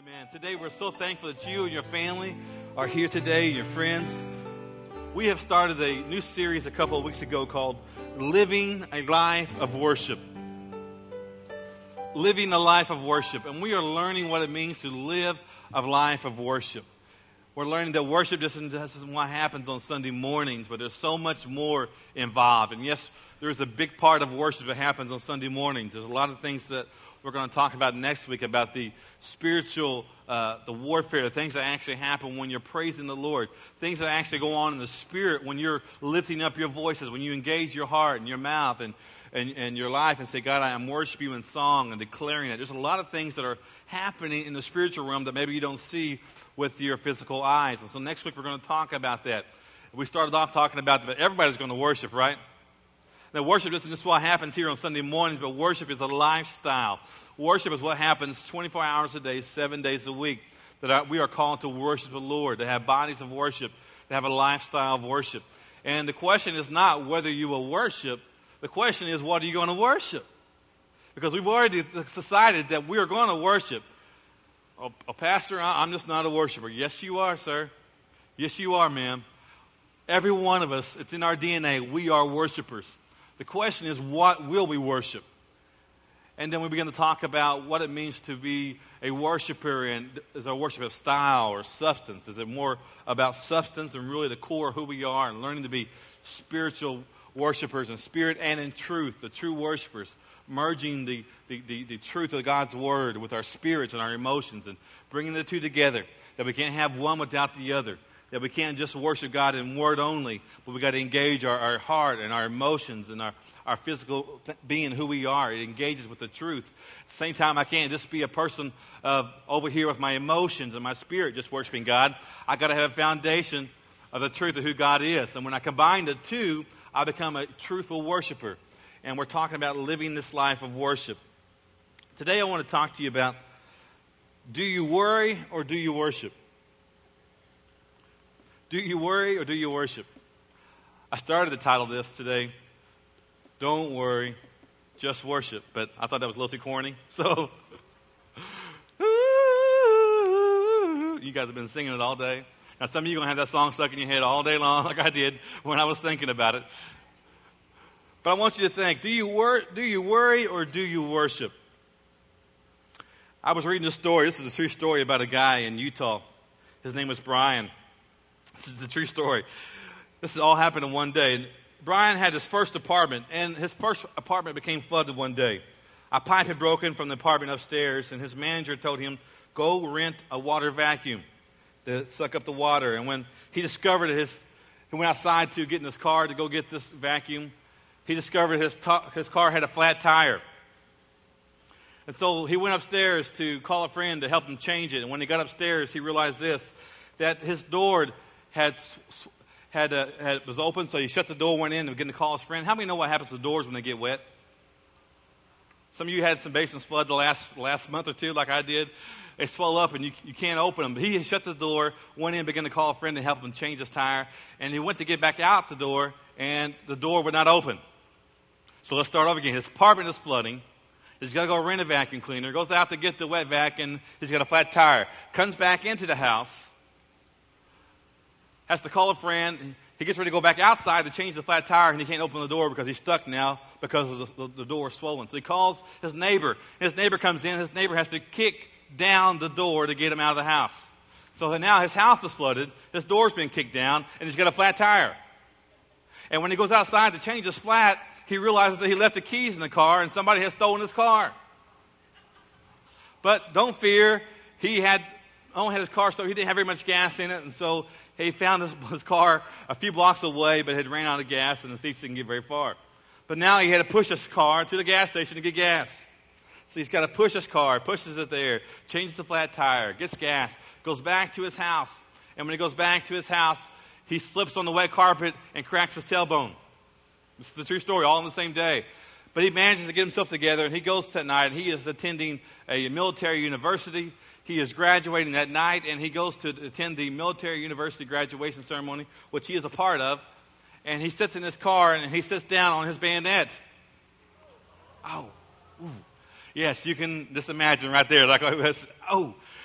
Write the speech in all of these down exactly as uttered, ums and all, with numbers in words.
Amen. Today we're so thankful that you and your family are here today, your friends. We have started a new series a couple of weeks ago called Living a Life of Worship. Living a life of worship. And we are learning what it means to live a life of worship. We're learning that worship just isn't what happens on Sunday mornings, but there's so much more involved. And yes, there's a big part of worship that happens on Sunday mornings. There's a lot of things that we're going to talk about next week about the spiritual, uh, the warfare, the things that actually happen when you're praising the Lord, things that actually go on in the spirit when you're lifting up your voices, when you engage your heart and your mouth and, and, and your life and say, God, I am worshiping you in song and declaring it. There's a lot of things that are happening in the spiritual realm that maybe you don't see with your physical eyes. And so next week we're going to talk about that. We started off talking about that everybody's going to worship, right? Now, worship isn't just what happens here on Sunday mornings, but worship is a lifestyle. Worship is what happens twenty-four hours a day, seven days a week. That we are called to worship the Lord, to have bodies of worship, to have a lifestyle of worship. And the question is not whether you will worship. The question is, what are you going to worship? Because we've already decided that we are going to worship. Oh, oh, Pastor, I'm just not a worshiper. Yes, you are, sir. Yes, you are, ma'am. Every one of us, it's in our D N A. We are worshipers. The question is, what will we worship? And then we begin to talk about what it means to be a worshiper, and is our worship of style or substance? Is it more about substance and really the core of who we are and learning to be spiritual worshipers in spirit and in truth, the true worshipers, merging the, the, the, the truth of God's word with our spirits and our emotions and bringing the two together, that we can't have one without the other. That we can't just worship God in word only, but we got to engage our, our heart and our emotions and our, our physical th- being who we are. It engages with the truth. At the same time, I can't just be a person uh, over here with my emotions and my spirit just worshiping God. I got to have a foundation of the truth of who God is. And when I combine the two, I become a truthful worshiper. And we're talking about living this life of worship. Today I want to talk to you about, do you worry or do you worship? Do you worry or do you worship? I started the title of this today, Don't Worry, Just Worship. But I thought that was a little too corny. So, you guys have been singing it all day. Now, some of you are going to have that song stuck in your head all day long like I did when I was thinking about it. But I want you to think, do you, wor- do you worry or do you worship? I was reading a story. This is a true story about a guy in Utah. His name was Brian. This is the true story. This all happened in one day. Brian had his first apartment, and his first apartment became flooded one day. A pipe had broken from the apartment upstairs, and his manager told him, go rent a water vacuum to suck up the water. And when he discovered his, he went outside to get in his car to go get this vacuum, he discovered his, to- his car had a flat tire. And so he went upstairs to call a friend to help him change it. And when he got upstairs, he realized this, that his door had had, uh, had was open, so he shut the door, went in, and began to call his friend. How many know what happens to doors when they get wet? Some of you had some basements flood the last last month or two, like I did. They swell up, and you you can't open them. But he shut the door, went in, began to call a friend to help him change his tire, and he went to get back out the door, and the door would not open. So let's start over again. His apartment is flooding. He's got to go rent a vacuum cleaner. Goes out to get the wet vac, and he's got a flat tire. Comes back into the house. Has to call a friend. He gets ready to go back outside to change the flat tire, and he can't open the door because he's stuck now because of the, the, the door is swollen. So he calls his neighbor. His neighbor comes in. His neighbor has to kick down the door to get him out of the house. So now his house is flooded. His door's been kicked down, and he's got a flat tire. And when he goes outside to change his flat, he realizes that he left the keys in the car, and somebody has stolen his car. But don't fear. He had only had his car, so he didn't have very much gas in it, and so he found his, his car a few blocks away, but had ran out of gas, and the thief didn't get very far. But now he had to push his car to the gas station to get gas. So he's got to push his car, pushes it there, changes the flat tire, gets gas, goes back to his house. And when he goes back to his house, he slips on the wet carpet and cracks his tailbone. This is a true story, all in the same day. But he manages to get himself together, and he goes that night, and he is attending a military university. He is graduating that night, and he goes to attend the military university graduation ceremony, which he is a part of. And he sits in his car, and he sits down on his bayonet. Oh, ooh. Yes, you can just imagine right there. Like, oh,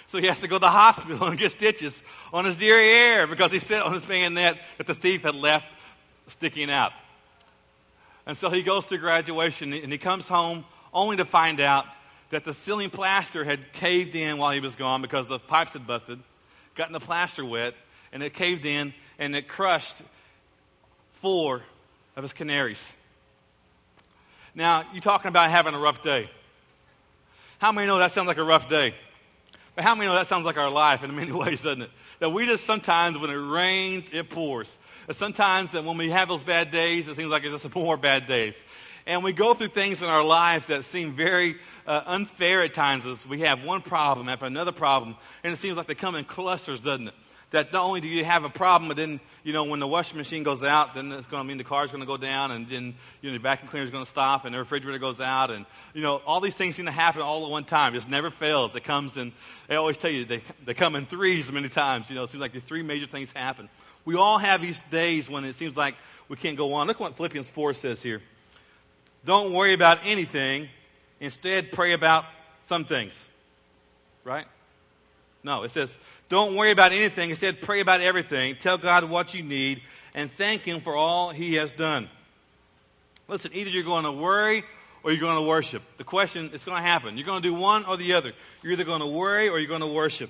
So he has to go to the hospital and get stitches on his derriere because he sat on his bayonet that the thief had left sticking out. And so he goes to graduation and he comes home only to find out that the ceiling plaster had caved in while he was gone because the pipes had busted, gotten the plaster wet, and it caved in and it crushed four of his canaries. Now, you're talking about having a rough day. How many know that sounds like a rough day? But how many know that sounds like our life in many ways, doesn't it? That we just sometimes, when it rains, it pours. And sometimes that when we have those bad days, it seems like it's just more bad days. And we go through things in our life that seem very uh, unfair at times as we have one problem after another problem. And it seems like they come in clusters, doesn't it? That not only do you have a problem, but then, you know, when the washing machine goes out, then it's going to mean the car's going to go down, and then, you know, the vacuum cleaner is going to stop, and the refrigerator goes out, and, you know, all these things seem to happen all at one time. It never fails. It comes in, they always tell you, they, they come in threes many times. You know, it seems like these three major things happen. We all have these days when it seems like we can't go on. Look what Philippians four says here. Don't worry about anything. Instead, pray about some things. Right? No, it says, don't worry about anything. Instead, pray about everything. Tell God what you need and thank Him for all He has done. Listen, either you're going to worry or you're going to worship. The question, it's going to happen. You're going to do one or the other. You're either going to worry or you're going to worship.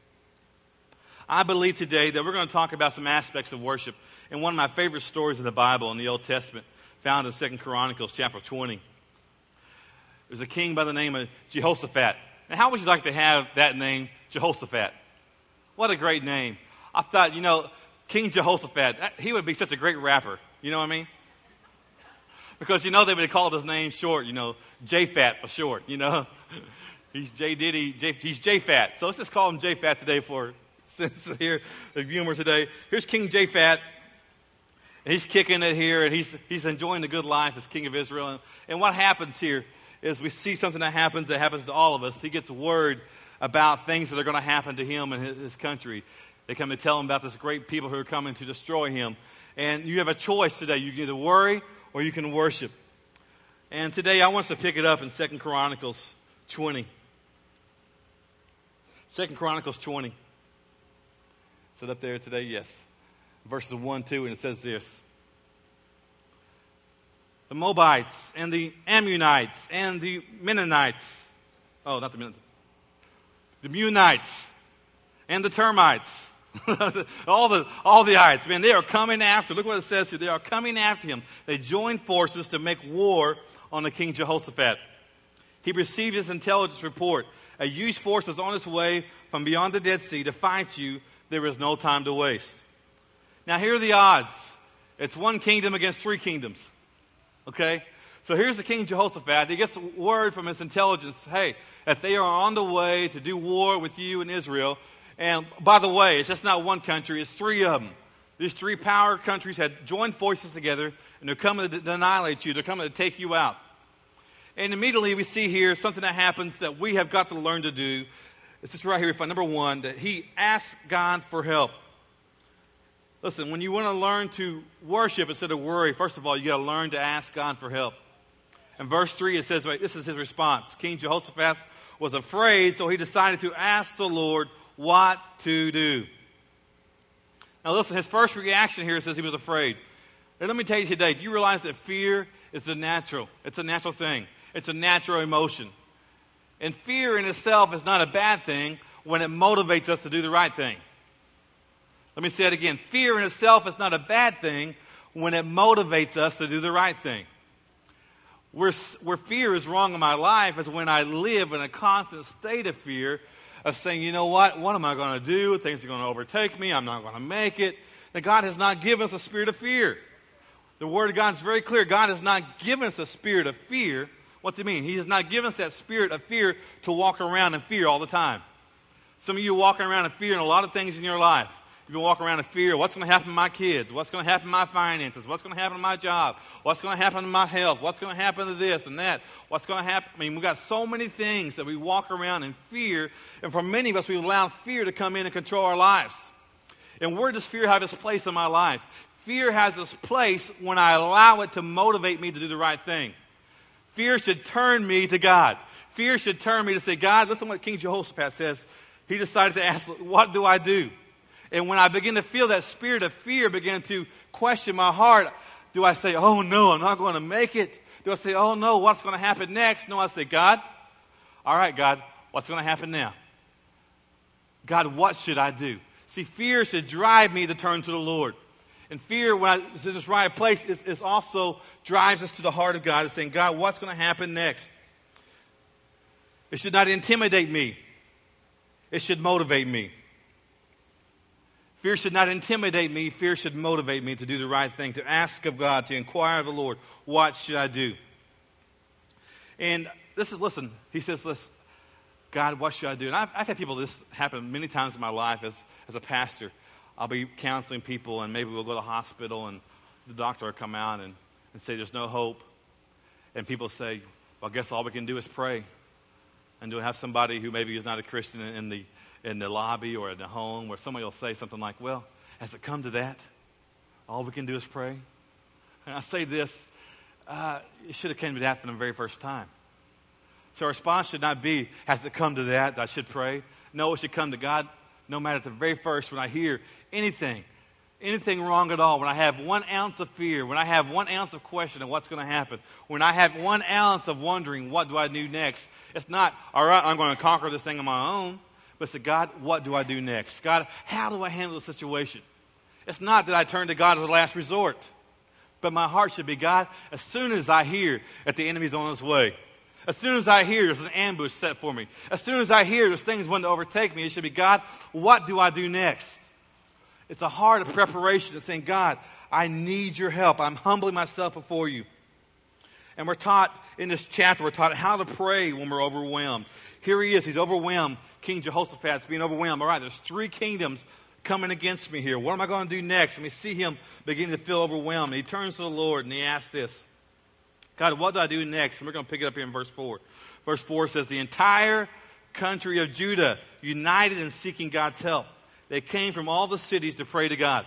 I believe today that we're going to talk about some aspects of worship in one of my favorite stories in the Bible in the Old Testament, found in Second Chronicles chapter twenty. There's a king by the name of Jehoshaphat. And how would you like to have that name, Jehoshaphat? What a great name. I thought, you know, King Jehoshaphat, that, he would be such a great rapper. You know what I mean? Because, you know, they would call his name short, you know, J-Fat for short, you know. He's J Diddy, J, he's J-Fat. So let's just call him J-Fat today for, since here, the humor today. Here's King J-Fat. He's kicking it here, and he's he's enjoying the good life as king of Israel. And, and what happens here is we see something that happens that happens to all of us. He gets word about things that are going to happen to him and his, his country. They come to tell him about this great people who are coming to destroy him. And you have a choice today. You can either worry or you can worship. And today I want us to pick it up in Second Chronicles twenty. Second Chronicles twenty. Is it up there today? Yes. Verses one, two, and it says this. The Moabites and the Ammonites and the Mennonites. Oh, not the Mennonites. The Meunites and the termites. all the all the ites. Man, they are coming after. Look what it says here. They are coming after him. They joined forces to make war on the king Jehoshaphat. He received his intelligence report. A huge force is on its way from beyond the Dead Sea to fight you. There is no time to waste. Now, here are the odds. It's one kingdom against three kingdoms. Okay? So here's the king Jehoshaphat. He gets word from his intelligence, hey, that they are on the way to do war with you in Israel. And by the way, it's just not one country, it's three of them. These three power countries had joined forces together, and they're coming to annihilate you. They're coming to take you out. And immediately we see here something that happens that we have got to learn to do. It's just right here. Number one, that he asked God for help. Listen, when you want to learn to worship instead of worry, first of all, you got to learn to ask God for help. In verse three, it says, wait, this is his response. King Jehoshaphat was afraid, so he decided to ask the Lord what to do. Now listen, his first reaction here says he was afraid. And let me tell you today, do you realize that fear is a natural? It's a natural thing. It's a natural emotion. And fear in itself is not a bad thing when it motivates us to do the right thing. Let me say it again. Fear in itself is not a bad thing when it motivates us to do the right thing. Where, where fear is wrong in my life is when I live in a constant state of fear of saying, you know what, what am I going to do? Things are going to overtake me. I'm not going to make it. That God has not given us a spirit of fear. The Word of God is very clear. God has not given us a spirit of fear. What's it mean? He has not given us that spirit of fear to walk around in fear all the time. Some of you are walking around in fear in a lot of things in your life. You've been walking around in fear. What's going to happen to my kids? What's going to happen to my finances? What's going to happen to my job? What's going to happen to my health? What's going to happen to this and that? What's going to happen? I mean, we've got so many things that we walk around in fear. And for many of us, we allow fear to come in and control our lives. And where does fear have its place in my life? Fear has its place when I allow it to motivate me to do the right thing. Fear should turn me to God. Fear should turn me to say, God, listen to what King Jehoshaphat says. he decided to ask, what do I do? And when I begin to feel that spirit of fear begin to question my heart, do I say, oh no, I'm not going to make it? Do I say, oh no, what's going to happen next? No, I say, God, all right, God, what's going to happen now? God, what should I do? See, fear should drive me to turn to the Lord. And fear, when I, it's in this right place, is, is also drives us to the heart of God and saying, God, what's going to happen next? It should not intimidate me. It should motivate me. Fear should not intimidate me. Fear should motivate me to do the right thing, to ask of God, to inquire of the Lord, what should I do? And this is, listen, he says, listen, God, what should I do? And I've, I've had people, this happen many times in my life as, as a pastor. I'll be counseling people, and maybe we'll go to the hospital, and the doctor will come out and, and say there's no hope. And people say, well, I guess all we can do is pray. And to have somebody who maybe is not a Christian in the in the lobby or in the home where somebody will say something like, well, has it come to that? All we can do is pray? And I say this, uh, it should have come to that from the very first time. So our response should not be, has it come to that, that I should pray? No, it should come to God, no matter at the very first when I hear anything, anything wrong at all, when I have one ounce of fear, when I have one ounce of question of what's going to happen, when I have one ounce of wondering, what do I do next? It's not, all right, I'm going to conquer this thing on my own. But it's, God, what do I do next? God, how do I handle the situation? It's not that I turn to God as a last resort. But my heart should be, God, as soon as I hear that the enemy's on his way, as soon as I hear there's an ambush set for me, as soon as I hear there's things wanting to overtake me, it should be, God, what do I do next? It's a heart of preparation of saying, God, I need your help. I'm humbling myself before you. And we're taught in this chapter, we're taught how to pray when we're overwhelmed. Here he is, he's overwhelmed. King Jehoshaphat's being overwhelmed. All right, there's three kingdoms coming against me here. What am I going to do next? And we see him beginning to feel overwhelmed. And he turns to the Lord and he asks this, God, what do I do next? And we're going to pick it up here in verse four. Verse four says, the entire country of Judah united in seeking God's help. They came from all the cities to pray to God.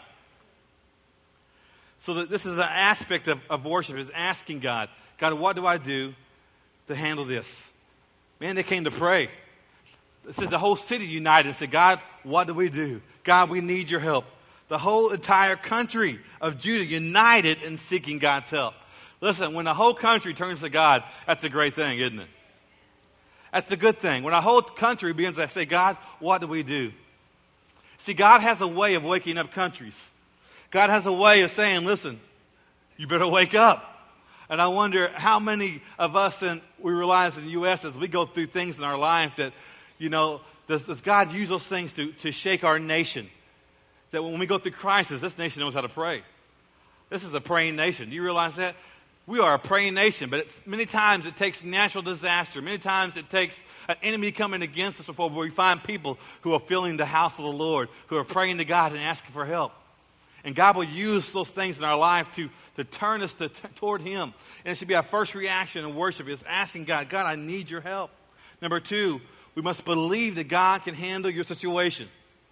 So that this is an aspect of, of worship, is asking God, God, what do I do to handle this? Man, they came to pray. This is the whole city united and said, God, what do we do? God, we need your help. The whole entire country of Judah united in seeking God's help. Listen, when the whole country turns to God, that's a great thing, isn't it? That's a good thing. When a whole country begins to say, God, what do we do? See, God has a way of waking up countries. God has a way of saying, listen, you better wake up. And I wonder how many of us, and we realize in the U S as we go through things in our life that, you know, does, does God use those things to, to shake our nation? That when we go through crisis, this nation knows how to pray. This is a praying nation. Do you realize that? We are a praying nation, but it's, many times it takes natural disaster. Many times it takes an enemy coming against us before we find people who are filling the house of the Lord, who are praying to God and asking for help. And God will use those things in our life to, to turn us to, t- toward Him. And it should be our first reaction in worship is asking God, God, I need your help. Number two, we must believe that God can handle your situation.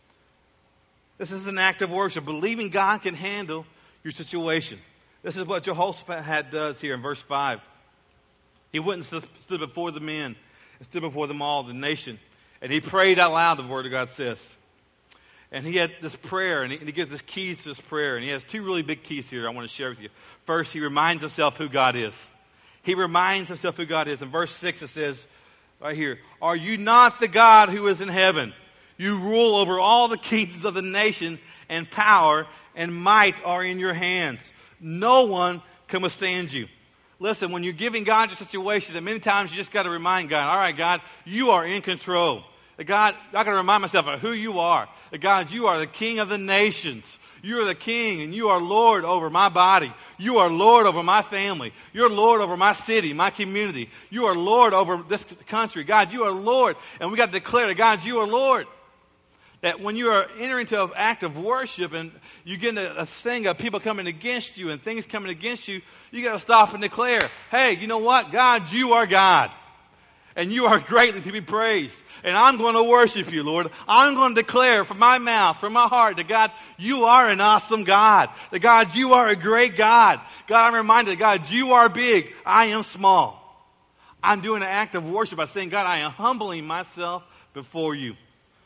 This is an act of worship, believing God can handle your situation. This is what Jehoshaphat does here in verse five. He went and stood before the men and stood before them all, the nation. And he prayed out loud, the word of God says. And he had this prayer, and he, and he gives us keys to this prayer. And he has two really big keys here I want to share with you. First, he reminds himself who God is. He reminds himself who God is. In verse six it says, right here, are you not the God who is in heaven? You rule over all the kingdoms of the nation, and power and might are in your hands. No one can withstand you. Listen, when you're giving God your situation, that many times you just got to remind God, all right, God, you are in control. That God, I got to remind myself of who you are. That God, you are the King of the nations. You are the King, and you are Lord over my body. You are Lord over my family. You're Lord over my city, my community. You are Lord over this country. God, you are Lord. And we got to declare that, God, you are Lord. That when you are entering into an act of worship and you get into a thing of people coming against you and things coming against you, you got to stop and declare, hey, you know what? God, you are God. And you are greatly to be praised. And I'm going to worship you, Lord. I'm going to declare from my mouth, from my heart, that God, you are an awesome God. That God, you are a great God. God, I'm reminded that God, you are big. I am small. I'm doing an act of worship by saying, God, I am humbling myself before you.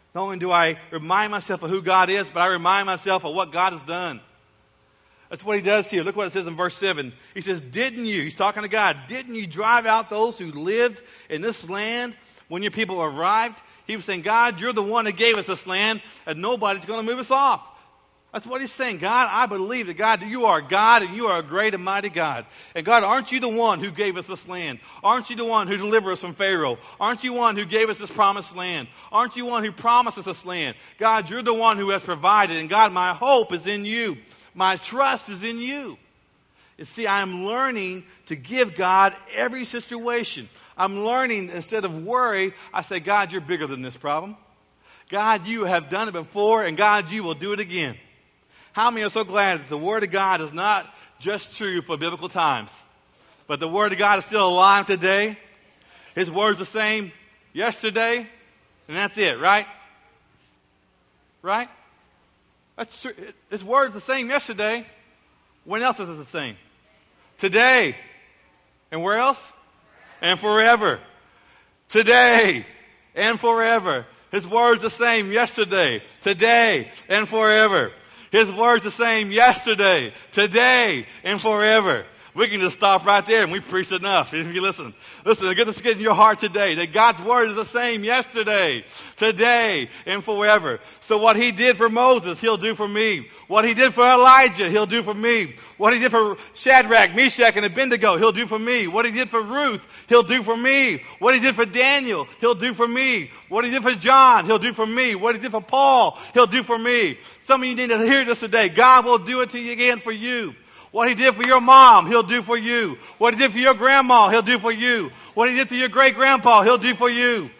Not only do I remind myself of who God is, but I remind myself of what God has done. That's what he does here. Look what it says in verse seven. He says, didn't you, he's talking to God, didn't you drive out those who lived in this land when your people arrived? He was saying, God, you're the one who gave us this land, and nobody's going to move us off. That's what he's saying. God, I believe that, God, you are God, and you are a great and mighty God. And God, aren't you the one who gave us this land? Aren't you the one who delivered us from Pharaoh? Aren't you one who gave us this promised land? Aren't you one who promised us this land? God, you're the one who has provided. And God, my hope is in you. My trust is in you. You see, I'm learning to give God every situation. I'm learning, instead of worry, I say, God, you're bigger than this problem. God, you have done it before, and God, you will do it again. How many are so glad that the Word of God is not just true for biblical times, but the Word of God is still alive today? His Word's the same yesterday, and that's it, right? Right? That's true. His Word's the same yesterday. When else is it the same? Today. And where else? And forever. Today and forever. His Word's the same yesterday, today, and forever. His Word's the same yesterday, today, and forever. We can just stop right there and we preach enough if you listen. Listen, get this get in your heart today that God's Word is the same yesterday, today, and forever. So what he did for Moses, he'll do for me. What he did for Elijah, he'll do for me. What he did for Shadrach, Meshach, and Abednego, he'll do for me. What he did for Ruth, he'll do for me. What he did for Daniel, he'll do for me. What he did for John, he'll do for me. What he did for Paul, he'll do for me. Some of you need to hear this today. God will do it to you again for you. What he did for your mom, he'll do for you. What he did for your grandma, he'll do for you. What he did to your great-grandpa, he'll do for you.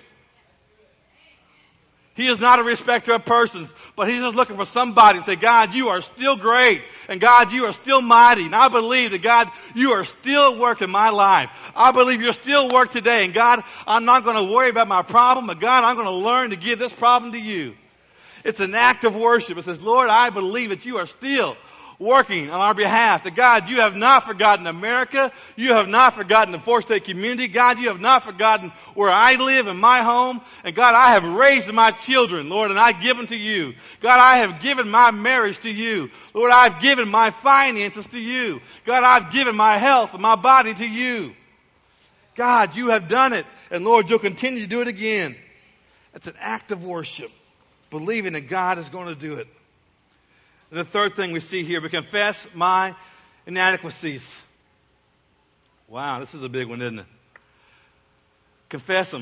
He is not a respecter of persons, but he's just looking for somebody to say, God, you are still great. And God, you are still mighty. And I believe that, God, you are still at work in my life. I believe you're still at work today. And God, I'm not going to worry about my problem, but God, I'm going to learn to give this problem to you. It's an act of worship. It says, Lord, I believe that you are still working on our behalf. That God, you have not forgotten America. You have not forgotten the Four State community. God, you have not forgotten where I live in my home. And God, I have raised my children, Lord, and I give them to you. God, I have given my marriage to you. Lord, I've given my finances to you. God, I've given my health and my body to you. God, you have done it. And Lord, you'll continue to do it again. It's an act of worship, believing that God is going to do it. And the third thing we see here, we confess my inadequacies. Wow, this is a big one, isn't it? Confess them.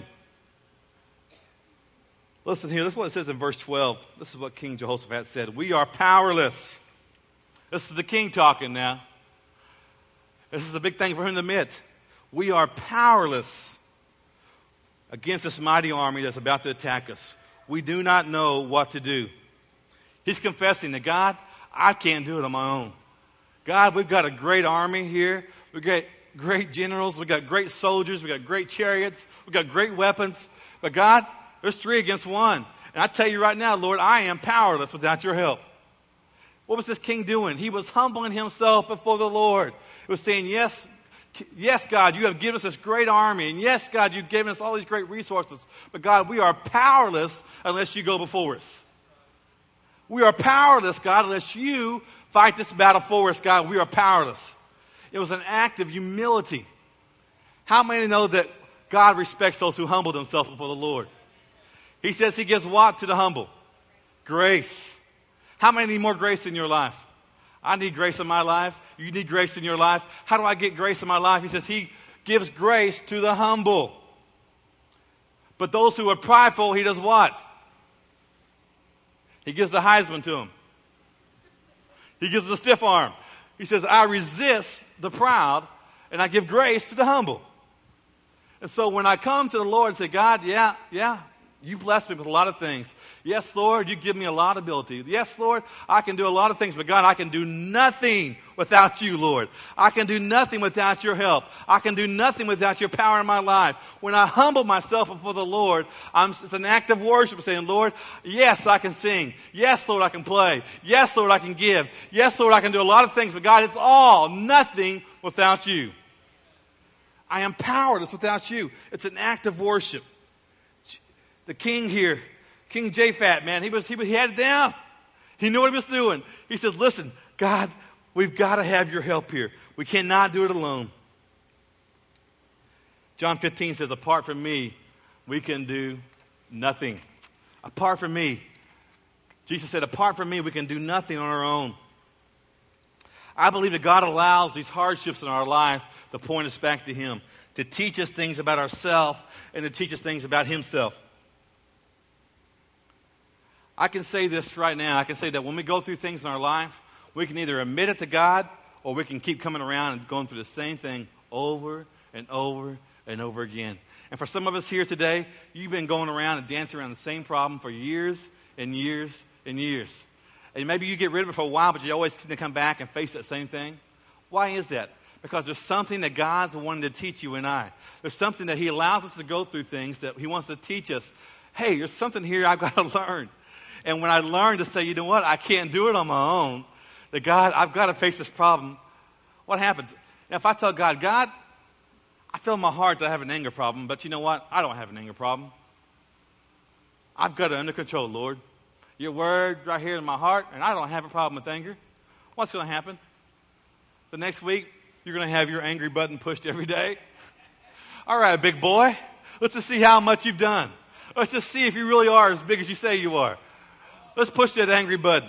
Listen here, this is what it says in verse twelve. This is what King Jehoshaphat said. We are powerless. This is the king talking now. This is a big thing for him to admit. We are powerless against this mighty army that's about to attack us. We do not know what to do. He's confessing that, God, I can't do it on my own. God, we've got a great army here. We've got great generals. We've got great soldiers. We've got great chariots. We've got great weapons. But God, there's three against one. And I tell you right now, Lord, I am powerless without your help. What was this king doing? He was humbling himself before the Lord. He was saying, yes, yes, God, you have given us this great army. And yes, God, you've given us all these great resources. But God, we are powerless unless you go before us. We are powerless, God, unless you fight this battle for us, God. We are powerless. It was an act of humility. How many know that God respects those who humble themselves before the Lord? He says he gives what to the humble? Grace. How many need more grace in your life? I need grace in my life. You need grace in your life. How do I get grace in my life? He says he gives grace to the humble. But those who are prideful, he does what? He gives the Heisman to him. He gives the stiff arm. He says, I resist the proud and I give grace to the humble. And so when I come to the Lord and say, God, yeah, yeah, you've blessed me with a lot of things. Yes, Lord, you give me a lot of ability. Yes, Lord, I can do a lot of things, but God, I can do nothing without you, Lord. I can do nothing without your help. I can do nothing without your power in my life. When I humble myself before the Lord, I'm, it's an act of worship saying, Lord, yes, I can sing. Yes, Lord, I can play. Yes, Lord, I can give. Yes, Lord, I can do a lot of things, but God, it's all nothing without you. I am powerless without you. It's an act of worship. The king here King Japhet, man, he was he, he had it down. He knew what he was doing. He says, listen, God, we've got to have your help here. We cannot do it alone. John fifteen says, apart from me, we can do nothing. Apart from me. Jesus said, apart from me, we can do nothing on our own. I believe that God allows these hardships in our life to point us back to him, to teach us things about ourselves and to teach us things about himself. I can say this right now. I can say that when we go through things in our life, we can either admit it to God or we can keep coming around and going through the same thing over and over and over again. And for some of us here today, you've been going around and dancing around the same problem for years and years and years. And maybe you get rid of it for a while, but you always need to come back and face that same thing. Why is that? Because there's something that God's wanting to teach you and I. There's something that he allows us to go through things that he wants to teach us. Hey, there's something here I've got to learn. And when I learn to say, you know what, I can't do it on my own, that God, I've got to face this problem, what happens? Now, if I tell God, God, I feel in my heart that I have an anger problem, but you know what? I don't have an anger problem. I've got it under control, Lord. Your word right here in my heart, and I don't have a problem with anger. What's going to happen? The next week, you're going to have your angry button pushed every day. All right, big boy, let's just see how much you've done. Let's just see if you really are as big as you say you are. Let's push that angry button.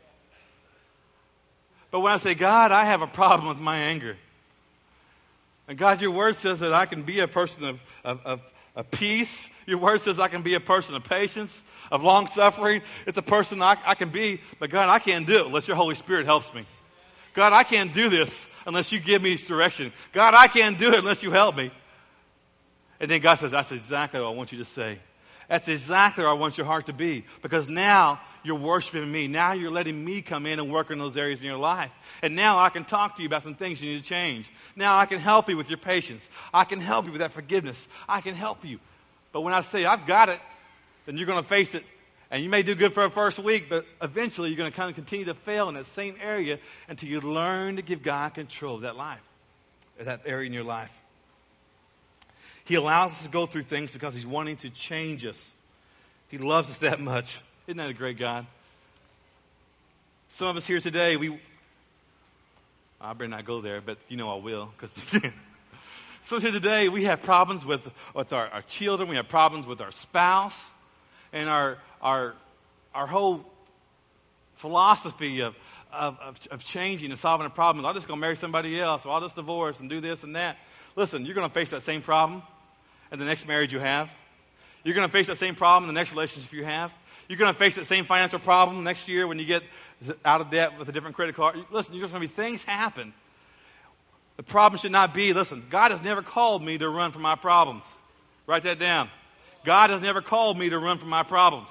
But when I say, God, I have a problem with my anger. And God, your word says that I can be a person of, of, of, of peace. Your word says I can be a person of patience, of long suffering. It's a person I, I can be. But God, I can't do it unless your Holy Spirit helps me. God, I can't do this unless you give me direction. God, I can't do it unless you help me. And then God says, that's exactly what I want you to say. That's exactly where I want your heart to be. Because now you're worshiping me. Now you're letting me come in and work in those areas in your life. And now I can talk to you about some things you need to change. Now I can help you with your patience. I can help you with that forgiveness. I can help you. But when I say I've got it, then you're going to face it. And you may do good for the first week, but eventually you're going to kind of continue to fail in that same area until you learn to give God control of that life, that area in your life. He allows us to go through things because he's wanting to change us. He loves us that much. Isn't that a great God? Some of us here today, we, I better not go there, but you know I will. Because some here today, we have problems with, with our, our children. We have problems with our spouse. And our our our whole philosophy of, of, of, of changing and solving a problem is, I'm just going to marry somebody else, or I'll just divorce and do this and that. Listen, you're going to face that same problem in the next marriage you have. You're going to face that same problem in the next relationship you have. You're going to face that same financial problem next year when you get out of debt with a different credit card. Listen, there's going to be things happen. The problem should not be, listen, God has never called me to run from my problems. Write that down. God has never called me to run from my problems.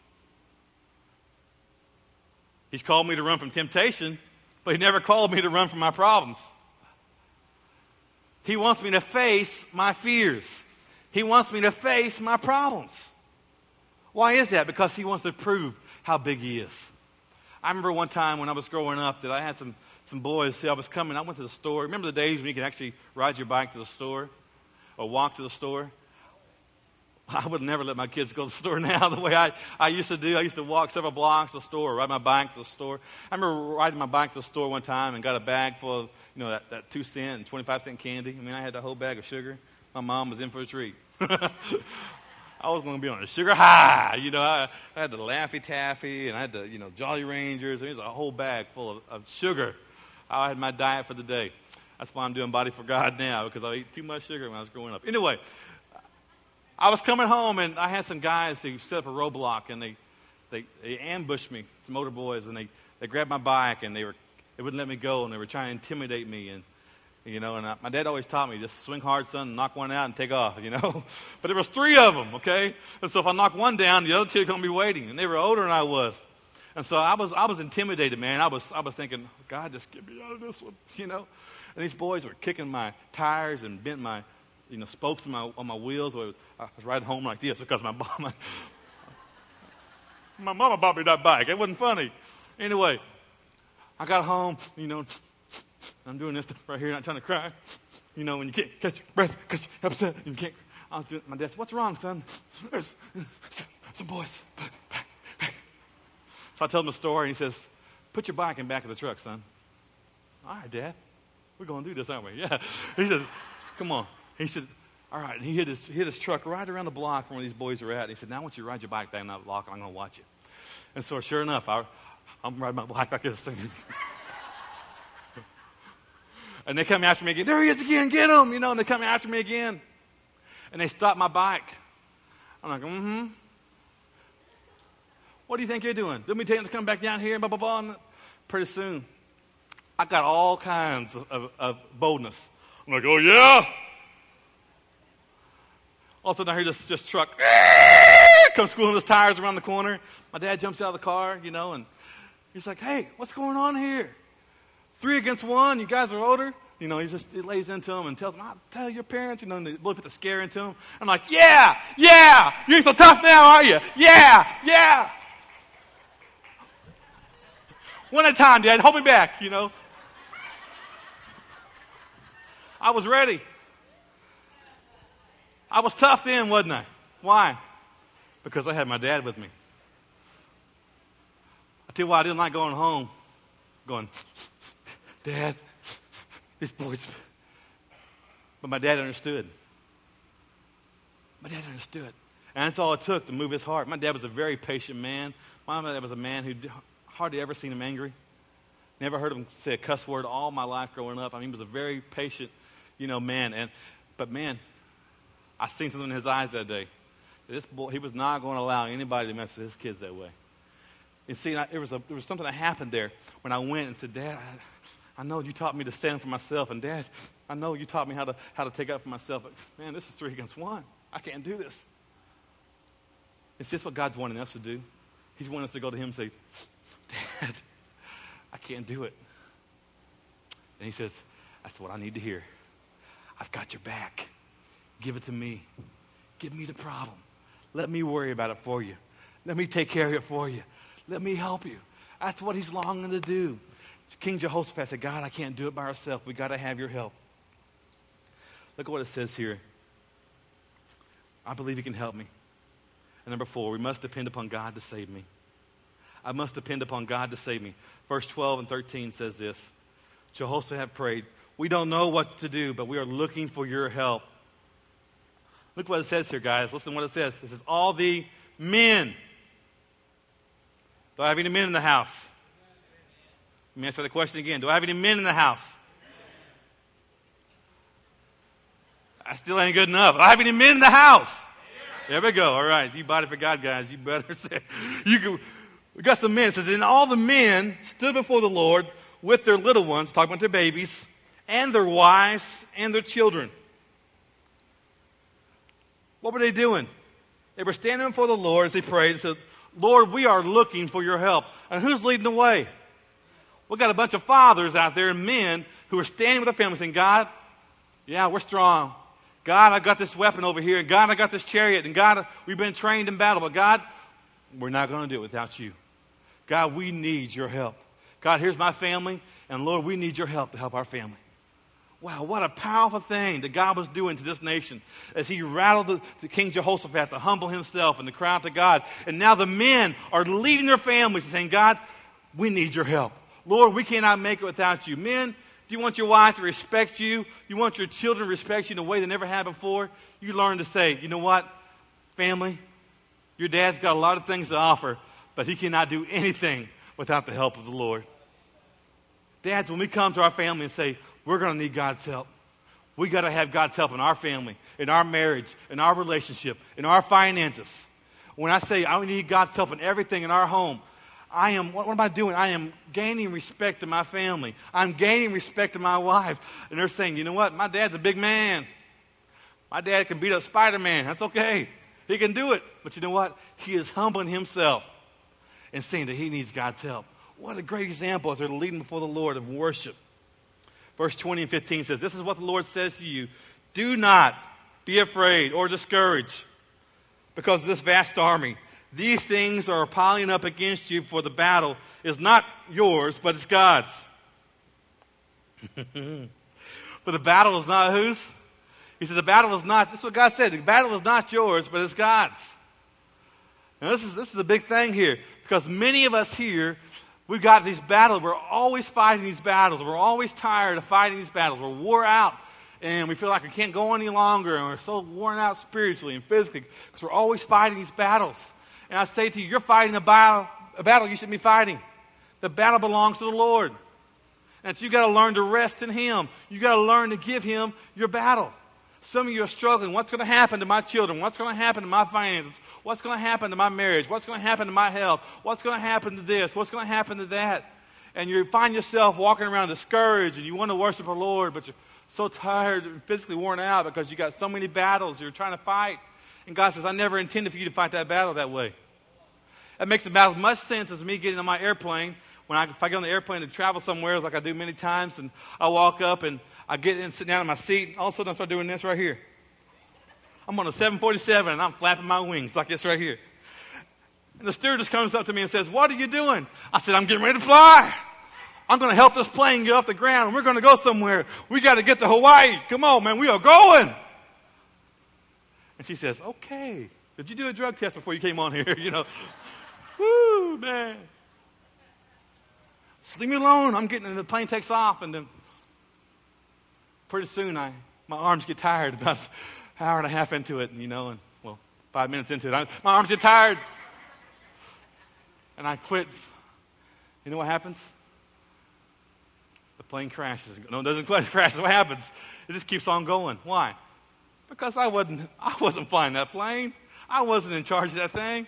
He's called me to run from temptation, but he never called me to run from my problems. He wants me to face my fears. He wants me to face my problems. Why is that? Because he wants to prove how big he is. I remember one time when I was growing up that I had some, some boys see I was coming. I went to the store. Remember the days when you could actually ride your bike to the store or walk to the store? I would never let my kids go to the store now the way I, I used to do. I used to walk several blocks to the store, ride my bike to the store. I remember riding my bike to the store one time and got a bag full of, you know, that, that two cent and twenty-five cent candy. I mean, I had the whole bag of sugar. My mom was in for a treat. I was going to be on a sugar high. You know, I, I had the Laffy Taffy and I had the, you know, Jolly Rangers. There was a whole bag full of, of sugar. I had my diet for the day. That's why I'm doing Body for God now, because I ate too much sugar when I was growing up. Anyway, I was coming home, and I had some guys who set up a roadblock, and they, they, they ambushed me, some motor boys, and they, they grabbed my bike, and they were they wouldn't let me go, and they were trying to intimidate me. And, you know, and I, my dad always taught me, just swing hard, son, knock one out and take off, you know. But there was three of them, okay? And so if I knock one down, the other two are going to be waiting. And they were older than I was. And so I was I was intimidated, man. I was I was thinking, God, just get me out of this one, you know. And these boys were kicking my tires and bent my, you know, spokes on my, on my wheels. I was riding home like this because my my, my mama bought me that bike. It wasn't funny. Anyway, I got home, you know, I'm doing this right here, not trying to cry. You know, when you can't catch your breath because you're upset and you can't. I was doing, my dad said, what's wrong, son? some boys. So I tell him the story, and he says, put your bike in the back of the truck, son. All right, Dad. We're going to do this, aren't we? Yeah. He said, come on. He said, all right. And he hit his, hit his truck right around the block from where these boys are at. And he said, now I want you to ride your bike back in that block, and I'm going to watch you. And so sure enough, I, I'm riding my bike like this. And they come after me again. There he is again. Get him. You know, and they come after me again. And they stop my bike. I'm like, mm-hmm. What do you think you're doing? Let me tell you to come back down here and blah, blah, blah. And pretty soon, I got all kinds of, of, of boldness. I'm like, oh, yeah? All of a sudden, I hear this just truck comes squealing his tires around the corner. My dad jumps out of the car, you know, and he's like, hey, what's going on here? Three against one, you guys are older. You know, he just he lays into them and tells them, I'll tell your parents, you know, and they really put the scare into them. I'm like, yeah, yeah, you ain't so tough now, are you? Yeah, yeah. One at a time, Dad, hold me back, you know. I was ready. I was tough then, wasn't I? Why? Because I had my dad with me. I tell you why I didn't like going home, going, Dad, these boys. But my dad understood. My dad understood. And that's all it took to move his heart. My dad was a very patient man. My dad was a man who hardly ever seen him angry. Never heard him say a cuss word all my life growing up. I mean, he was a very patient, you know, man. And but man, I seen something in his eyes that day. This boy, he was not going to allow anybody to mess with his kids that way. And see, I, there was a, there was something that happened there when I went and said, Dad, I, I know you taught me to stand for myself, and Dad, I know you taught me how to how to take up for myself. But man, this is three against one. I can't do this. It's just what God's wanting us to do. He's wanting us to go to Him and say, Dad, I can't do it. And He says, that's what I need to hear. I've got your back. Give it to me. Give me the problem. Let me worry about it for you. Let me take care of it for you. Let me help you. That's what He's longing to do. King Jehoshaphat said, God, I can't do it by ourselves. We got to have your help. Look at what it says here. I believe He can help me. And number four, we must depend upon God to save me. I must depend upon God to save me. Verse twelve and thirteen says this. Jehoshaphat prayed, we don't know what to do, but we are looking for your help. Look what it says here, guys. Listen to what it says. It says, all the men. Do I have any men in the house? Let me answer the question again. Do I have any men in the house? I still ain't good enough. Do I have any men in the house? There we go. All right. You body for God, guys. You better say. You can, we got some men. It says, and all the men stood before the Lord with their little ones, talking about their babies, and their wives, and their children. What were they doing? They were standing before the Lord as they prayed and said, Lord, we are looking for your help. And who's leading the way? We've got a bunch of fathers out there and men who are standing with their families saying, God, yeah, we're strong. God, I got this weapon over here. And God, I got this chariot. And God, we've been trained in battle. But God, we're not going to do it without you. God, we need your help. God, here's my family. And Lord, we need your help to help our family. Wow, what a powerful thing that God was doing to this nation as He rattled the, the King Jehoshaphat to humble himself and to cry out to God. And now the men are leading their families and saying, God, we need your help. Lord, we cannot make it without you. Men, do you want your wife to respect you? You want your children to respect you in a way they never have before? You learn to say, you know what, family, your dad's got a lot of things to offer, but he cannot do anything without the help of the Lord. Dads, when we come to our family and say, we're going to need God's help. We got to have God's help in our family, in our marriage, in our relationship, in our finances. When I say I need God's help in everything in our home, I am, what, what am I doing? I am gaining respect in my family. I'm gaining respect in my wife. And they're saying, you know what? My dad's a big man. My dad can beat up Spider-Man. That's okay. He can do it. But you know what? He is humbling himself and saying that he needs God's help. What a great example as they're leading before the Lord of worship. Verse twenty and fifteen says, this is what the Lord says to you. Do not be afraid or discouraged because of this vast army. These things are piling up against you, for the battle is not yours, but it's God's. For the battle is not whose? He said the battle is not, this is what God said, the battle is not yours, but it's God's. And this is, this is a big thing here, because many of us here, we've got these battles. We're always fighting these battles. We're always tired of fighting these battles. We're wore out, and we feel like we can't go any longer, and we're so worn out spiritually and physically because we're always fighting these battles. And I say to you, you're fighting a battle, a battle you shouldn't be fighting. The battle belongs to the Lord. And so you got to learn to rest in Him. You got to learn to give Him your battle. Some of you are struggling. What's going to happen to my children? What's going to happen to my finances? What's going to happen to my marriage? What's going to happen to my health? What's going to happen to this? What's going to happen to that? And you find yourself walking around discouraged, and you want to worship the Lord, but you're so tired and physically worn out because you got so many battles you're trying to fight. And God says, I never intended for you to fight that battle that way. That makes about as much sense as me getting on my airplane. When I, if I get on the airplane to travel somewhere, like I do many times, and I walk up and I get in, sit down in my seat, and all of a sudden I start doing this right here. I'm on a seven forty-seven, and I'm flapping my wings like this right here. And the stewardess comes up to me and says, what are you doing? I said, I'm getting ready to fly. I'm going to help this plane get off the ground, and we're going to go somewhere. We got to get to Hawaii. Come on, man, we are going. And she says, okay. Did you do a drug test before you came on here? You know, woo, man. Just leave me alone. I'm getting, and the plane takes off, and then pretty soon I, my arms get tired about an hour and a half into it, and you know, and well, five minutes into it, I, my arms get tired. And I quit. You know what happens? The plane crashes. No, it doesn't crash. What happens? It just keeps on going. Why? Because I wasn't, I wasn't flying that plane. I wasn't in charge of that thing.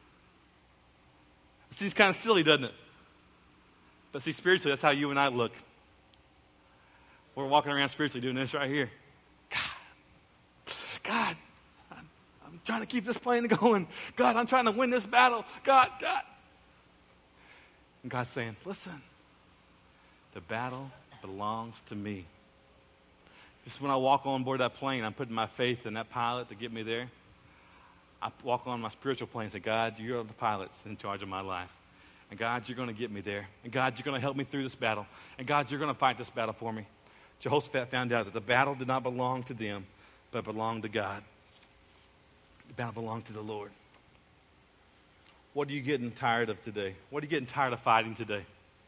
It seems kind of silly, doesn't it? But see, spiritually, that's how you and I look. We're walking around spiritually doing this right here. God, God, I'm, I'm trying to keep this plane going. God, I'm trying to win this battle. God, God. And God's saying, listen, the battle belongs to me. Just when I walk on board that plane, I'm putting my faith in that pilot to get me there. I walk on my spiritual plane and say, God, you're the pilot in charge of my life. And God, you're going to get me there. And God, you're going to help me through this battle. And God, you're going to fight this battle for me. Jehoshaphat found out that the battle did not belong to them, but belonged to God. The battle belonged to the Lord. What are you getting tired of today? What are you getting tired of fighting today?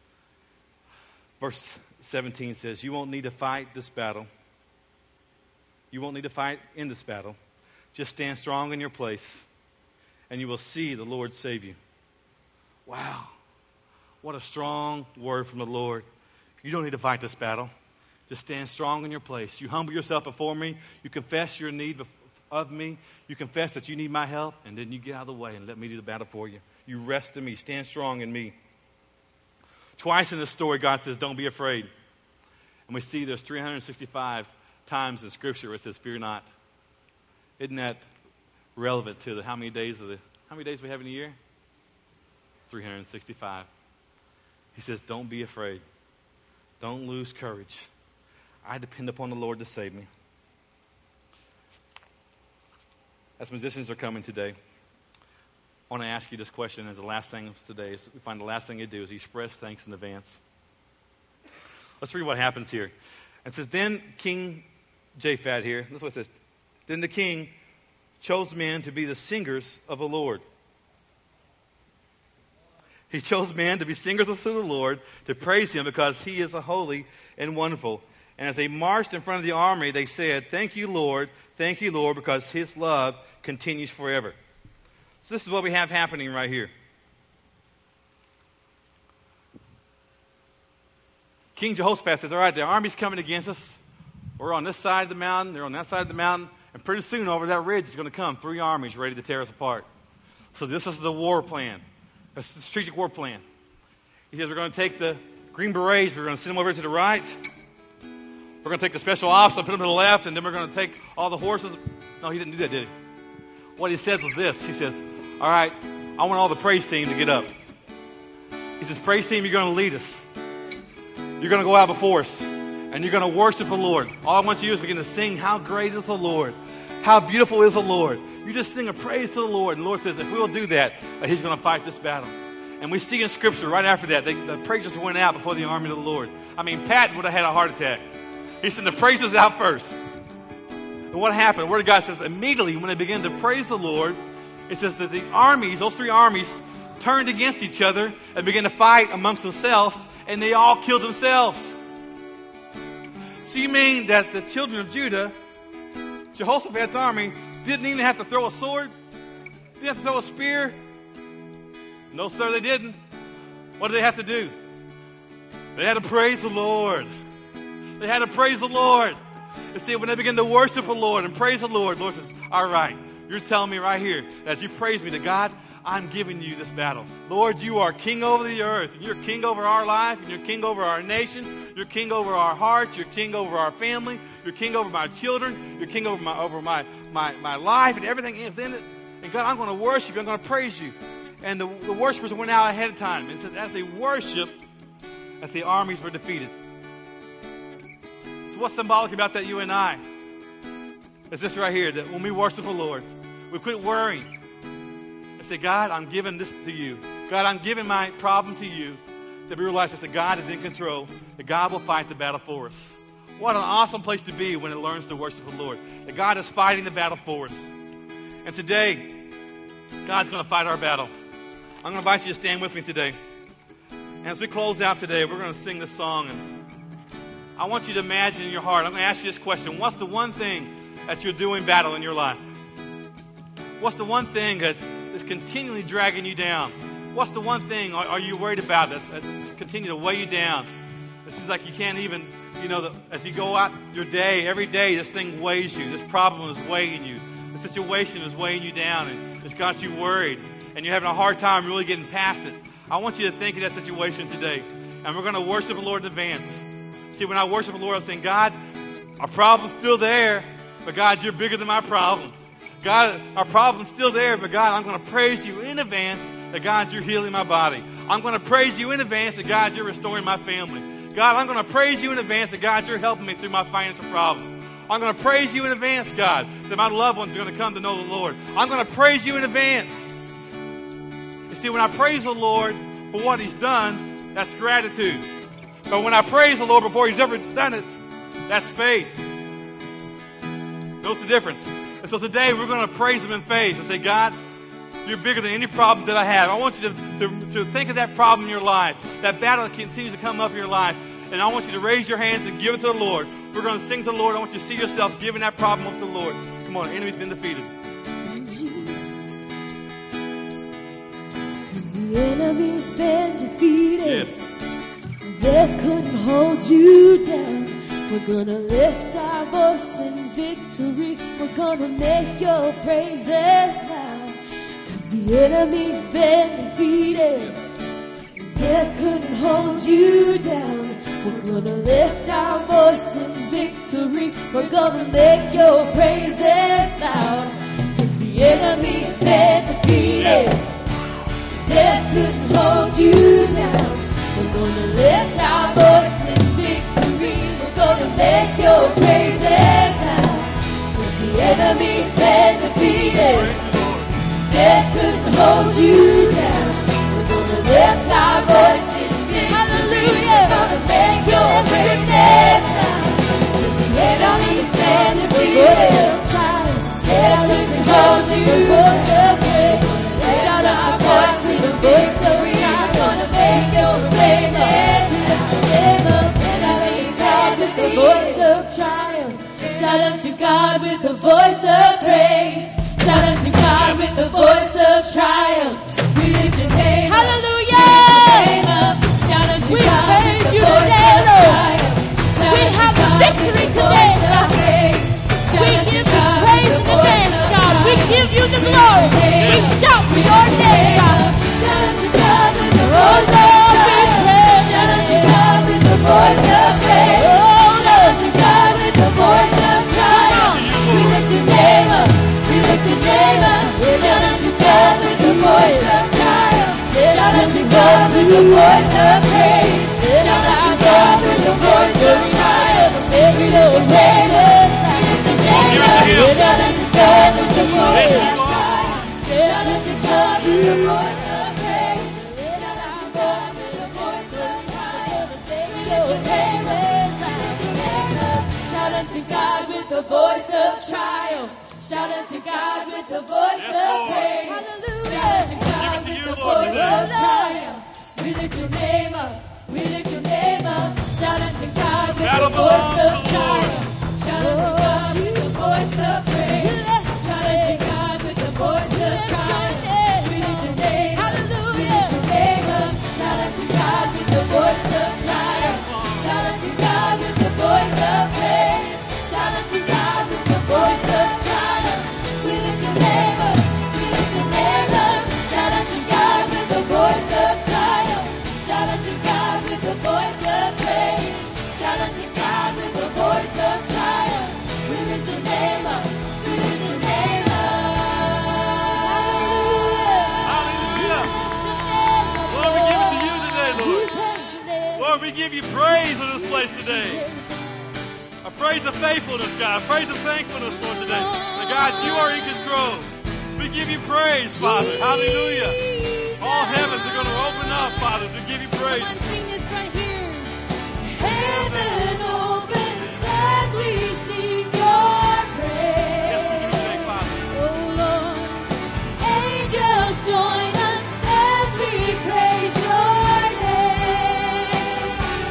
Verse seventeen says, you won't need to fight this battle. You won't need to fight in this battle. Just stand strong in your place, and you will see the Lord save you. Wow. What a strong word from the Lord. You don't need to fight this battle. Just stand strong in your place. You humble yourself before me. You confess your need of me. You confess that you need my help, and then you get out of the way and let me do the battle for you. You rest in me. Stand strong in me. Twice in this story, God says, don't be afraid. And we see there's three hundred sixty-five times in Scripture where it says, fear not. Isn't that relevant to the how many days of the how many days we have in a year? three hundred sixty-five. He says, don't be afraid. Don't lose courage. I depend upon the Lord to save me. As musicians are coming today, I want to ask you this question as the last thing of today. Is we find the last thing you do is you express thanks in advance. Let's read what happens here. It says, then King Japhat here, this is what it says. Then the king chose men to be the singers of the Lord. He chose men to be singers unto the Lord, to praise him because he is a holy and wonderful. And as they marched in front of the army, they said, thank you, Lord, thank you, Lord, because his love continues forever. So this is what we have happening right here. King Jehoshaphat says, all right, the army's coming against us. We're on this side of the mountain, they're on that side of the mountain, and pretty soon over that ridge is going to come three armies ready to tear us apart. So this is the war plan. That's the strategic war plan. He says, we're going to take the Green Berets, we're going to send them over to the right. We're going to take the special ops and put them to the left, and then we're going to take all the horses. No, he didn't do that, did he? What he says was this. He says, all right, I want all the praise team to get up. He says, praise team, you're going to lead us. You're going to go out before us, and you're going to worship the Lord. All I want you to do is begin to sing, how great is the Lord. How beautiful is the Lord. You just sing a praise to the Lord. And the Lord says, if we will do that, uh, he's going to fight this battle. And we see in Scripture right after that, they, the praises went out before the army of the Lord. I mean, Pat would have had a heart attack. He sent the praises out first. And what happened? The Word of God says immediately when they began to praise the Lord, it says that the armies, those three armies, turned against each other and began to fight amongst themselves, and they all killed themselves. So you mean that the children of Judah, Jehoshaphat's army, didn't even have to throw a sword? Didn't have to throw a spear? No, sir, they didn't. What did they have to do? They had to praise the Lord. They had to praise the Lord. And see, when they begin to worship the Lord and praise the Lord, the Lord says, all right, you're telling me right here, as you praise me to God, I'm giving you this battle. Lord, you are king over the earth. And you're king over our life. And you're king over our nation. You're king over our hearts. You're king over our family. You're king over my children. You're king over my over my my, my life and everything within it. And God, I'm going to worship you. I'm going to praise you. And the, the worshipers went out ahead of time. It says, as they worshiped, that the armies were defeated. So what's symbolic about that, you and I? It's this right here, that when we worship the Lord, we quit worrying. And say, God, I'm giving this to you. God, I'm giving my problem to you. That we realize that God is in control. That God will fight the battle for us. What an awesome place to be when it learns to worship the Lord. That God is fighting the battle for us. And today, God's going to fight our battle. I'm going to invite you to stand with me today. And as we close out today, we're going to sing this song. And I want you to imagine in your heart, I'm going to ask you this question. What's the one thing that you're doing battle in your life? What's the one thing that is continually dragging you down? What's the one thing are, are you worried about that's, that's continue to weigh you down? It seems like you can't even, you know, the, as you go out your day, every day this thing weighs you. This problem is weighing you. The situation is weighing you down and it's got you worried. And you're having a hard time really getting past it. I want you to think of that situation today. And we're going to worship the Lord in advance. See, when I worship the Lord, I'm saying, God, our problem's still there. But God, you're bigger than my problem. God, our problem's still there. But God, I'm going to praise you in advance that God, you're healing my body. I'm going to praise you in advance that God, you're restoring my family. God, I'm going to praise you in advance that God, you're helping me through my financial problems. I'm going to praise you in advance, God, that my loved ones are going to come to know the Lord. I'm going to praise you in advance. You see, when I praise the Lord for what he's done, that's gratitude. But when I praise the Lord before he's ever done it, that's faith. Notice the difference. And so today we're going to praise him in faith and say, God, you're bigger than any problem that I have. I want you to, to, to think of that problem in your life, that battle that continues to come up in your life. And I want you to raise your hands and give it to the Lord. We're going to sing to the Lord. I want you to see yourself giving that problem up to the Lord. Come on, the enemy's been defeated. The enemy's been defeated. Yes. Death couldn't hold you down. We're gonna lift our voice in victory. We're gonna make your praises loud. Cause the enemy's been defeated. Death couldn't hold you down. We're gonna lift our voice in victory. We're gonna make your praises loud. Cause the enemy's been defeated. Death couldn't hold you down. We're gonna lift our voice in victory. We're gonna make your praises loud. Cause the enemy's been defeated. Death couldn't hold you down. We're gonna lift our voice in victory. We're gonna make your praises loud. Cause the enemy's been defeated. Death couldn't hold you down. Shout out our voice in victory. I'm gonna make your praises loud. Shout with the voice of triumph. Shout unto God with the voice of praise. Shout unto God with the voice of triumph. We lift your name. Hallelujah. Shout unto God with the voice of triumph. We have the victory today, God. We give you praise in advance, God. We give you the glory. We shout to your name, God. Shout unto God with the voice of praise. Shout unto God with the voice of praise. Shout unto God with the voice of triumph. We lift your name up. We lift your name up. Shout unto God with the voice of triumph. Shout unto God with the voice of praise. Shout unto God with the voice of triumph. We lift your name up. We lift your name up. Shout unto God with the voice of triumph. Shout unto God with the voice of praise. Shout unto God with the voice of triumph. We lift your name up. Shout unto God with the voice of triumph. Shout unto God with the voice Yes, of Lord. praise. Hallelujah. Shout unto God Give it to with you, the Lord, voice today. of triumph. We lift your name up. We lift your name up. Shout unto God with Battle the voice belongs of to the Lord. triumph. Shout unto God with the voice of praise. Shout unto God with the voice of triumph. We lift your name up. We lift your name up. Shout unto God with the voice of triumph. Shout unto God with the voice of praise. Shout unto God with the voice of triumph. We lift your name up. We lift your name up. Shout unto God with the voice of triumph. Shout unto God with the voice of praise. Shout unto God with the voice of triumph. We lift your name up. We lift your name Hallelujah. up. Lord, we give it to you today, We Lord. praise your name. Lord, we give you praise in this place today. A praise of faithfulness, God. A praise of thankfulness, Lord, today. That God, you are in control. We give you praise, Father. Hallelujah. All heavens are going to open up, Father, to give you praise. Come on, sing this right here. Heaven opens as we sing your praise. Yes, we do today, Father. Oh Lord. Angels join us as we praise your name.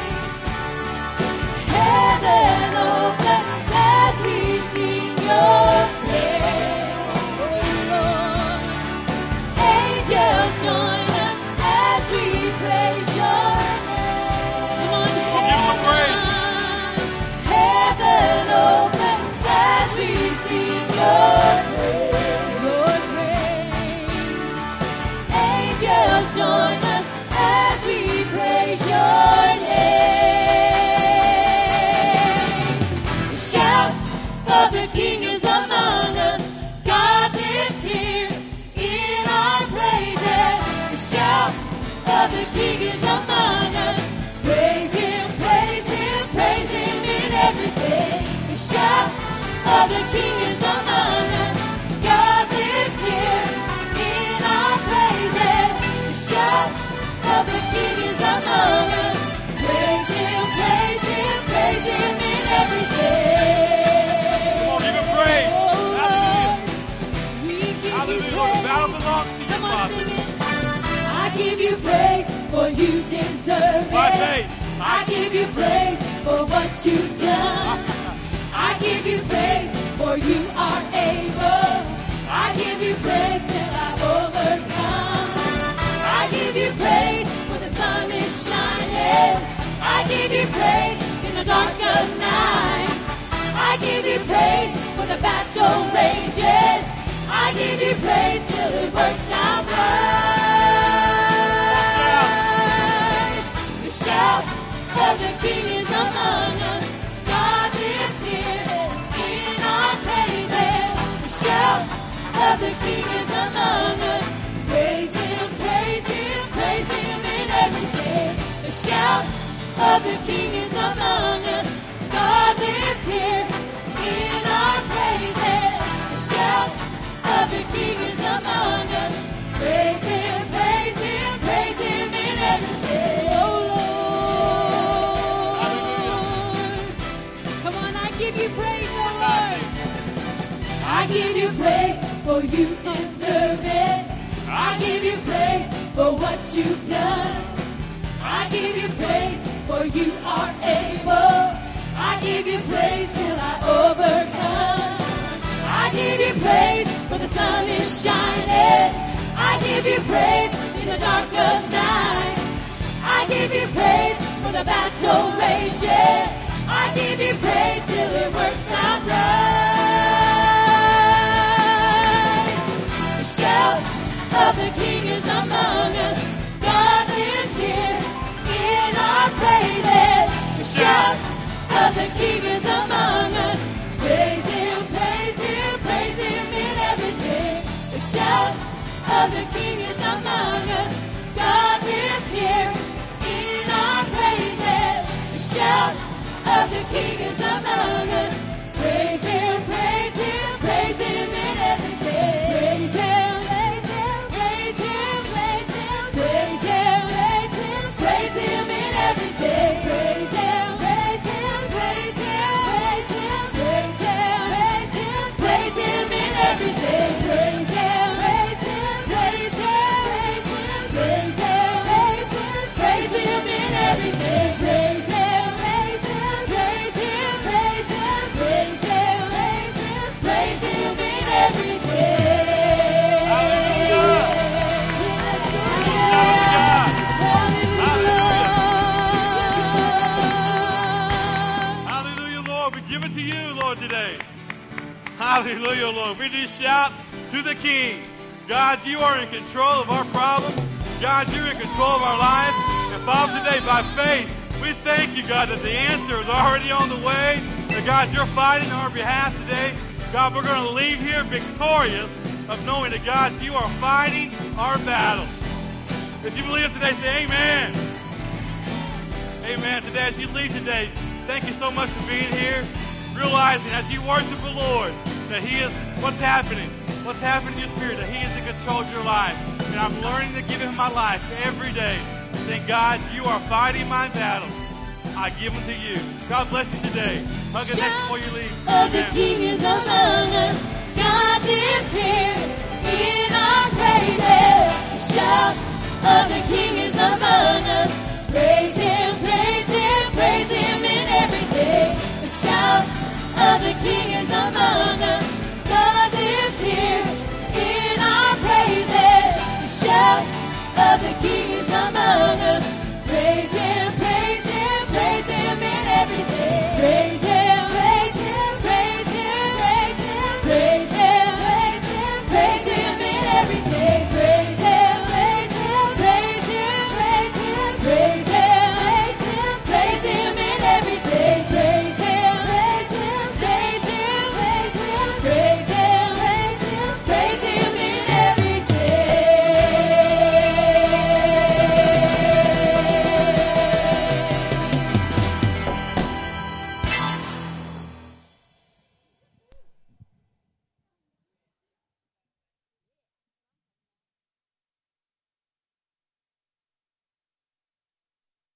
Heaven opens as we sing your praise. Oh Lord. Angels join us as we praise your name. Come on, Give him praise. Heaven opens as we sing your praise. Your praise. Angels join us as we praise your name. The shout of the King is among us. God lives here in our praises. The shout of the King is among us. Praise Him, praise Him, praise Him in everything. The shout of the King is among us. God lives here in our praises. The shout of the King is among us. Praise Him, praise Him, praise Him in everything. Come on, give him praise. Hallelujah. we give you Hallelujah. Lord, the battle praise. belongs to you, Come on, Father. sing it. I give you praise for you deserve By it. faith. I give you praise for what you've done. I give you praise for you are able. I give you praise till I overcome. I give you praise when the sun is shining. I give you praise in the dark of night. I give you praise when the battle rages. I give you praise till it works out right. The shout of the King is among us. God lives here in our praises. The shout of the King is among us. Praise Him, praise Him, praise Him in everything. The shout of the King is among us. God lives here in our praises. The shout of the King is among us. Praise Him, praise Him, praise Him in everything. Oh Lord. Come on, I give you praise, oh Lord. I give you praise for you deserve it. I give you praise for what you've done. I give you praise for you are able. I give you praise till I overcome. I give you praise for the sun is shining. I give you praise in the dark of night. I give you praise when the battle rages. I give you praise till it works out right. The shout of the King is among us. God is here in our praises. The shout of the King is among us. Praise Him, praise Him, praise Him in everything. The shout of the King is among us. God lives here in our praises. The shout of the King is among us. Praise Him, praise Him, praise Him in everything. Praise Him, praise Him, praise Him Hallelujah, Lord. We just shout to the King. God, you are in control of our problem. God, you're in control of our lives. And Father, today, by faith, we thank you, God, that the answer is already on the way. That, God, you're fighting on our behalf today. God, we're going to leave here victorious of knowing that, God, you are fighting our battles. If you believe it today, say amen. Amen. Today, as you leave today, thank you so much for being here. Realizing as you worship the Lord that He is what's happening. What's happening in your spirit, that He is in control of your life. And I'm learning to give Him my life every day. Saying, God, you are fighting my battles. I give them to you. God bless you today. Hug it next before you leave. Of the King is among us. God lives here in our praises. Shout of the King is among us. Praise Him, praise Him, praise Him in every day. The shout of the King is among us. God lives here in our praises. The shout of the King is among us. Praise Him, praise Him, praise Him in every day. Praise Him, praise Him, praise Him, praise Him, praise Him, praise Him, praise Him in every day. Praise Him, praise Him, praise Him, praise Him, praise Him.